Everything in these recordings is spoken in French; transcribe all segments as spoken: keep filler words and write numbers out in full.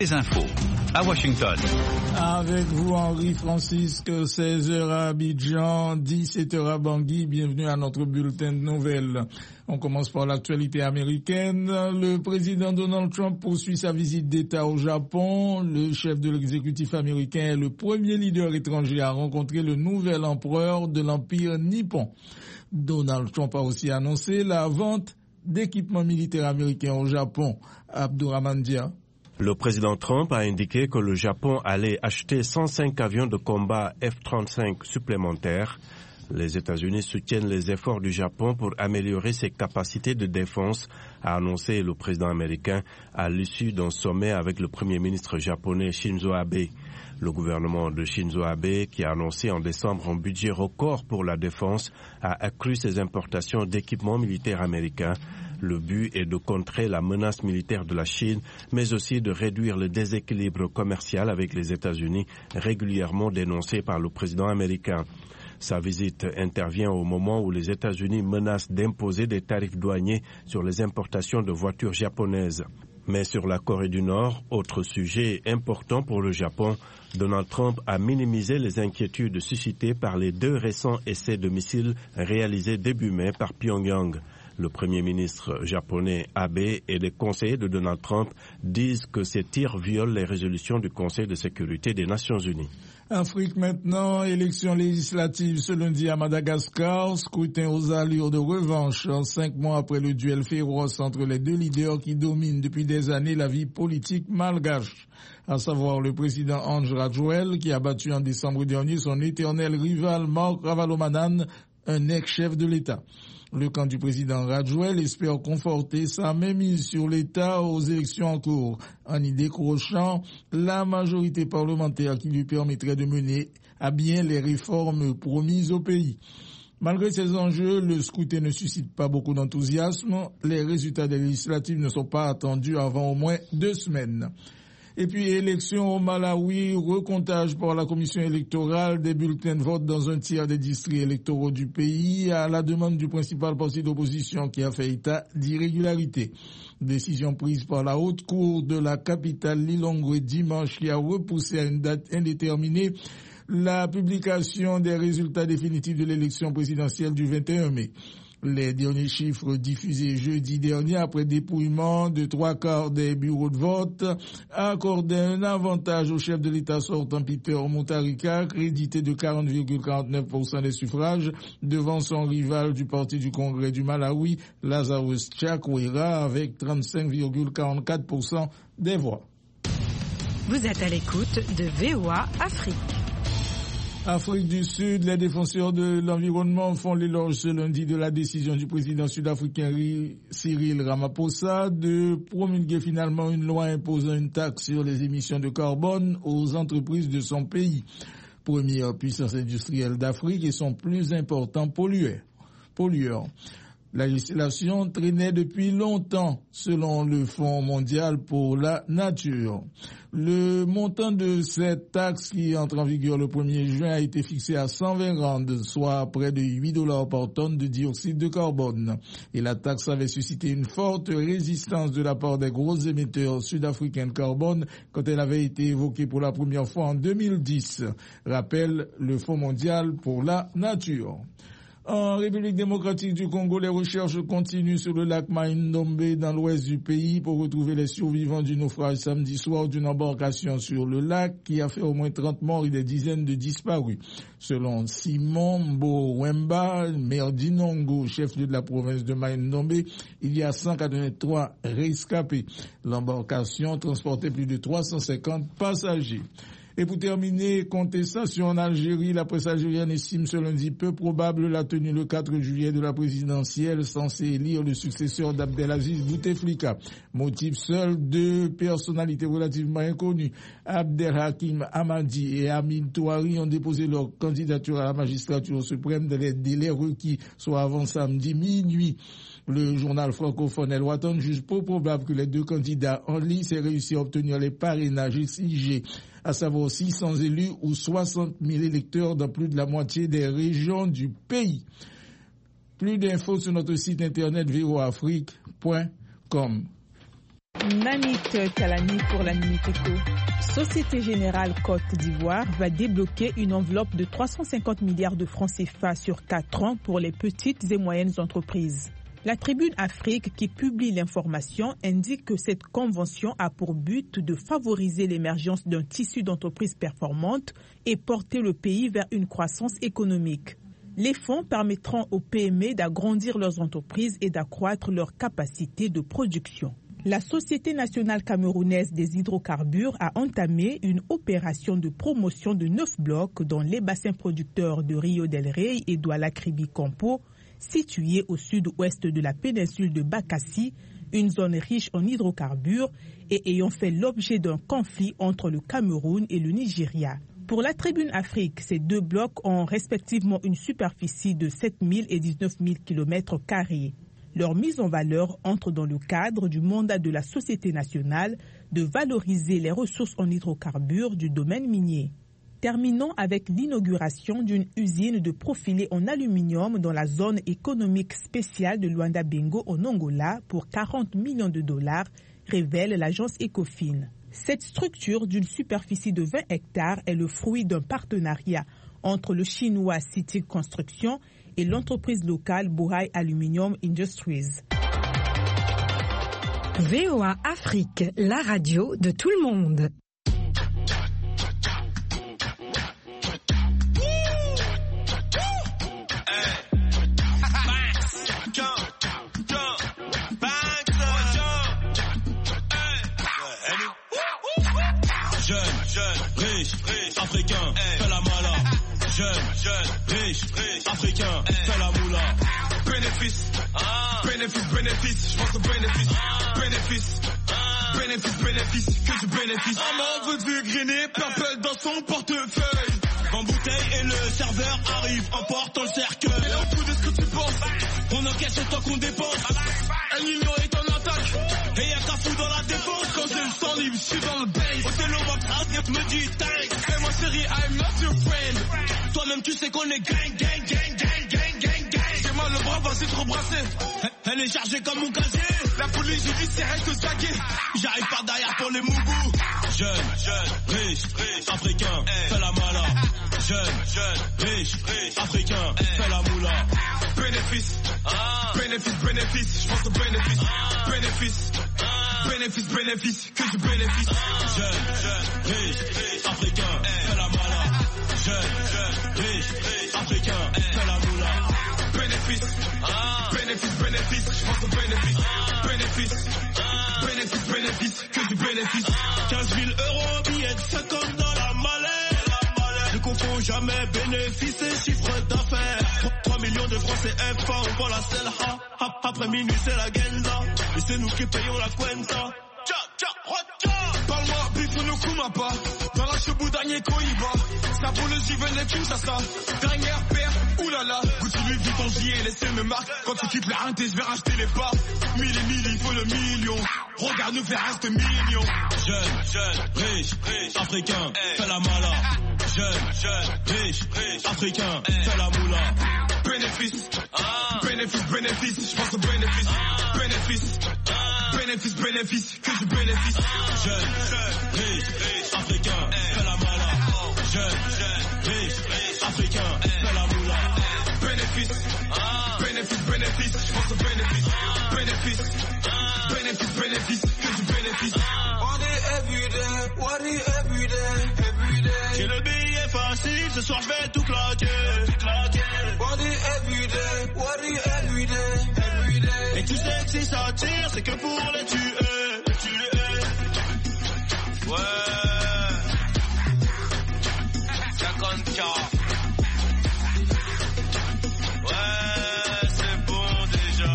Les infos à Washington. Avec vous, Henri-Francisque, seize heures à Abidjan, dix-sept heures à Bangui. Bienvenue à notre bulletin de nouvelles. On commence par l'actualité américaine. Le président Donald Trump poursuit sa visite d'État au Japon. Le chef de l'exécutif américain est le premier leader étranger à rencontrer le nouvel empereur de l'Empire nippon. Donald Trump a aussi annoncé la vente d'équipements militaires américains au Japon. Abdourahmane Dia. Le président Trump a indiqué que le Japon allait acheter cent cinq avions de combat F trente-cinq supplémentaires. Les États-Unis soutiennent les efforts du Japon pour améliorer ses capacités de défense, a annoncé le président américain à l'issue d'un sommet avec le premier ministre japonais Shinzo Abe. Le gouvernement de Shinzo Abe, qui a annoncé en décembre un budget record pour la défense, a accru ses importations d'équipements militaires américains. Le but est de contrer la menace militaire de la Chine, mais aussi de réduire le déséquilibre commercial avec les États-Unis, régulièrement dénoncé par le président américain. Sa visite intervient au moment où les États-Unis menacent d'imposer des tarifs douaniers sur les importations de voitures japonaises. Mais sur la Corée du Nord, autre sujet important pour le Japon, Donald Trump a minimisé les inquiétudes suscitées par les deux récents essais de missiles réalisés début mai par Pyongyang. Le premier ministre japonais Abe et les conseillers de Donald Trump disent que ces tirs violent les résolutions du Conseil de sécurité des Nations Unies. Afrique maintenant, élections législatives ce lundi à Madagascar, scrutin aux allures de revanche, cinq mois après le duel féroce entre les deux leaders qui dominent depuis des années la vie politique malgache, à savoir le président Andry Rajoelina qui a battu en décembre dernier son éternel rival Marc Ravalomanana, un ex-chef de l'État. Le camp du président Rajoelina espère conforter sa mainmise sur l'État aux élections en cours, en y décrochant la majorité parlementaire qui lui permettrait de mener à bien les réformes promises au pays. Malgré ces enjeux, le scrutin ne suscite pas beaucoup d'enthousiasme. Les résultats des législatives ne sont pas attendus avant au moins deux semaines. Et puis, élection au Malawi, recomptage par la commission électorale des bulletins de vote dans un tiers des districts électoraux du pays à la demande du principal parti d'opposition qui a fait état d'irrégularité. Décision prise par la haute cour de la capitale Lilongwe dimanche qui a repoussé à une date indéterminée la publication des résultats définitifs de l'élection présidentielle du vingt et un mai. Les derniers chiffres diffusés jeudi dernier après dépouillement de trois quarts des bureaux de vote accordaient un avantage au chef de l'État sortant Peter Mutharika, crédité de quarante virgule quarante-neuf pour cent des suffrages devant son rival du Parti du Congrès du Malawi, Lazarus Chakwera, avec trente-cinq virgule quarante-quatre pour cent des voix. Vous êtes à l'écoute de V O A Afrique. Afrique du Sud, les défenseurs de l'environnement font l'éloge ce lundi de la décision du président sud-africain Cyril Ramaphosa de promulguer finalement une loi imposant une taxe sur les émissions de carbone aux entreprises de son pays, première puissance industrielle d'Afrique et son plus important pollueur. pollueur. La législation traînait depuis longtemps, selon le Fonds mondial pour la nature. Le montant de cette taxe qui entre en vigueur le premier juin a été fixé à cent vingt rand, soit près de huit dollars par tonne de dioxyde de carbone. Et la taxe avait suscité une forte résistance de la part des gros émetteurs sud-africains de carbone quand elle avait été évoquée pour la première fois en deux mille dix, rappelle le Fonds mondial pour la nature. En République démocratique du Congo, les recherches continuent sur le lac Mai-Ndombe dans l'ouest du pays pour retrouver les survivants du naufrage samedi soir d'une embarcation sur le lac qui a fait au moins trente morts et des dizaines de disparus. Selon Simon Mbowemba, maire d'Inongo, chef de la province de Mai-Ndombe, il y a cent quatre-vingt-trois rescapés. L'embarcation transportait plus de trois cent cinquante passagers. Et pour terminer, contestation en Algérie, la presse algérienne estime ce lundi peu probable la tenue le quatre juillet de la présidentielle censée élire le successeur d'Abdelaziz Bouteflika. Motif seul, deux personnalités relativement inconnues, Abdelhakim Hamadi et Amin Touari, ont déposé leur candidature à la magistrature suprême dans les délais requis, soit avant samedi minuit. Le journal francophone El Watan juge peu probable que les deux candidats en lice aient réussi à obtenir les parrainages exigés, à savoir six cents élus ou soixante mille électeurs dans plus de la moitié des régions du pays. Plus d'infos sur notre site internet v o afrique point com. Nanik Kalani pour la Minute Éco. Société Générale Côte d'Ivoire va débloquer une enveloppe de trois cent cinquante milliards de francs C F A sur quatre ans pour les petites et moyennes entreprises. La Tribune Afrique, qui publie l'information, indique que cette convention a pour but de favoriser l'émergence d'un tissu d'entreprises performantes et porter le pays vers une croissance économique. Les fonds permettront aux P M E d'agrandir leurs entreprises et d'accroître leur capacité de production. La Société nationale camerounaise des hydrocarbures a entamé une opération de promotion de neuf blocs dans les bassins producteurs de Rio del Rey et d'Ouala-Kribi-Campo, situés au sud-ouest de la péninsule de Bakassi, une zone riche en hydrocarbures et ayant fait l'objet d'un conflit entre le Cameroun et le Nigeria. Pour la Tribune Afrique, ces deux blocs ont respectivement une superficie de sept mille et dix-neuf mille kilomètres carrés. Leur mise en valeur entre dans le cadre du mandat de la Société nationale de valoriser les ressources en hydrocarbures du domaine minier. Terminons avec l'inauguration d'une usine de profilés en aluminium dans la zone économique spéciale de Luanda Bengo en Angola pour quarante millions de dollars, révèle l'agence Ecofin. Cette structure d'une superficie de vingt hectares est le fruit d'un partenariat entre le chinois CITIC Construction et l'entreprise locale Bohai Aluminium Industries. V O A Afrique, la radio de tout le monde. Africain, fais la mala. Jeune, jeune, riche, riche, africain, fais la moula. Bénéfice, ah. bénéfice, bénéfice, je pense au bénéfice. Ah. Bénéfice, ah. bénéfice, bénéfice, que du bénéfice. Un membre veut griner, purple dans son portefeuille. En bouteille et le serveur arrive en portant le cercueil. Et en coup de ce que tu penses, on encaisse c'est toi qu'on dépense. Un million est en attaque, et y'a qu'à fou dans la défense. Quand j'ai le sang libre, je suis dans le base. Othello me dit thanks. Et moi chérie, I'm not your friend. Toi-même tu sais qu'on est gang, gang, gang, gang, gang, gang, gang. J'ai mal le bras, vas-y trop brassé. Elle est chargée comme mon casier. La police judiciaire reste au taquet. J'arrive par derrière pour les mougous. Jeune, jeune, riche, riche, africain, fais la mala. Jeune, jeune, riche, riche, africain, fais la moula. Bénéfice, ah. bénéfice, bénéfice, je pense au bénéfice. Ah. Bénéfice, ah. bénéfice, bénéfice, que du bénéfice. Ah. Jeune, jeune, riche, riche, africain, fais la mala. Jeune, jeune, riche, riche, africain, fais la moula. Bénéfice, ah. bénéfice, bénéfice, je pense au bénéfice. Ah. Bénéfice, ah. bénéfice, bénéfice, que du bénéfice. Ah. quinze mille euros, billets de cinquante dans la mallette. Ne confond jamais bénéfice et chiffre d'affaires. trois millions de francs c'est F A, on voit la selle. Ha, ha, après minuit c'est la genda. Et c'est nous qui payons la cuenta. Tcha, tcha, tcha. Parle-moi, biffe nous kumapa. Dans la chebou dernier Koiba. Ça pour le Jiven et Kinshasa. Dernière paire, oulala. Gucci Louis Vuitton, j'y ai laissé mes marques. Quand tu quittes la rente, je vais racheter les parts. Mille et mille, il faut le million. Regarde nous faire reste millions. Jeune, jeune, riche, riche, africain, fais la mala. Jeune, jeune, riche, riche, africain, fais la moula. Bénéfice, ah. bénéfice, bénéfice, je pense au bénéfice. Ah. Bénéfice, ah. bénéfice, bénéfice, que du bénéfice. Ah. Jeune, jeune, riche, riche, africain, fais la mala. Jeune, jeune, riche, riche, africain, fais la moula. Bénéfice, ah. bénéfice, bénéfice, je pense au bénéfice. Ah. Bénéfice, ah. bénéfice, bénéfice, que du bénéfice. What it every day, what it every day, every day. J'ai le billet facile, ce soir je vais tout claquer. What it every day, what it every day, every day. Et tu sais que si ça tire, c'est que pour les tuer, les tuer. Ouais. cinquante K. Ouais, c'est bon déjà.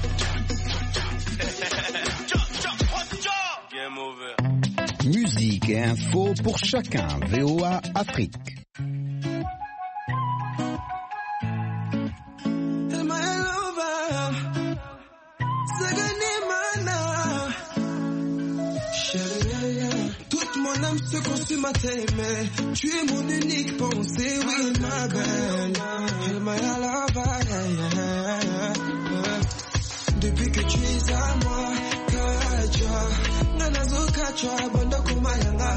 Game over. Musique et info pour chacun. V O A Afrique. Toute mon âme se consume à t'aimer. Tu es mon unique pensée, oui ma belle. Depuis que tu es à moi, que nganazo kachwa bondo kumayanga